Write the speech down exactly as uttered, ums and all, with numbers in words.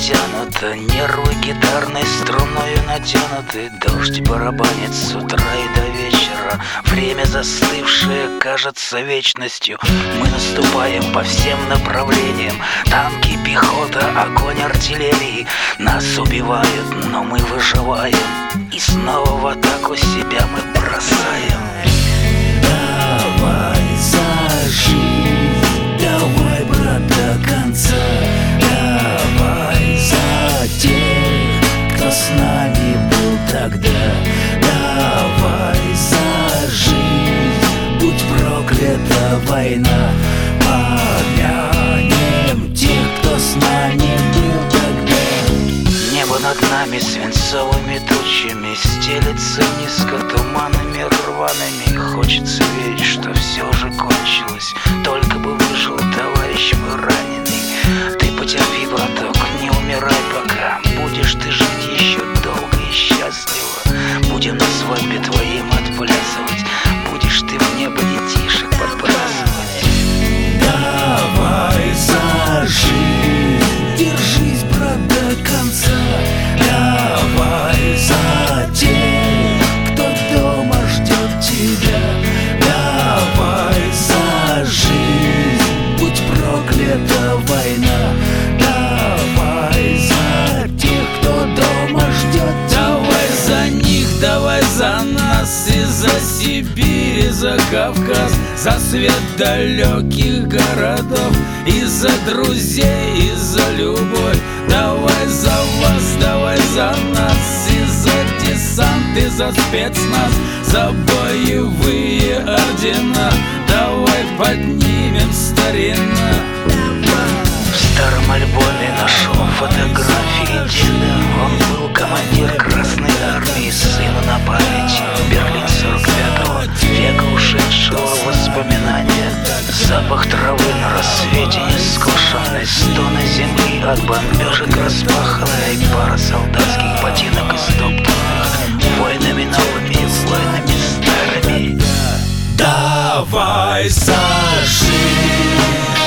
натянута, нервы гитарной струною натянуты. Дождь барабанит с утра и до вечера. Время застывшее кажется вечностью. Мы наступаем по всем направлениям. Танки, пехота, огонь артиллерии. Нас убивают, но мы выживаем. И снова в атаку себя мы бросаем. Давай за жизнь, давай, брат, до конца. Давай за тех, кто с нами был тогда. Давай за жизнь, будь проклята война. Помянем тех, кто с нами был тогда. Небо над нами свинцовыми тучами стелется низко туманами рваными. Хочется верить, что все уже кончилось. Только бы выжил товарищ мой раненый. Ты потерпи, браток, не умирай пока. Будешь ты жить еще долго и счастливо. Будем на свадьбе твоим отплясывать. Будешь ты в небо детишек подбрасывать. Давай за жизнь, держись, брат, до конца. Давай за тех, кто дома ждет тебя. Давай за жизнь, будь проклята война. Давай за тех, кто дома ждет тебя. Давай за них, давай за нас, и за Сибирь, и за Кавказ, за свет далеких городов, и за друзей, и за любовь. Давай за вас, давай за нас, и за десант, и за спецназ, за боевые ордена. Давай поднимем старина. В старом альбоме нашел фотографии деда. Он был командир Красной Армии, сыну на память. Берлин сорок пятого века ушедшего в воспоминания. Запах травы на рассвете нескошенной, стоны земли от бомбежек распаханной, пара солдатских ботинок истоптанных войнами новыми, войнами старыми. Давай за жизнь,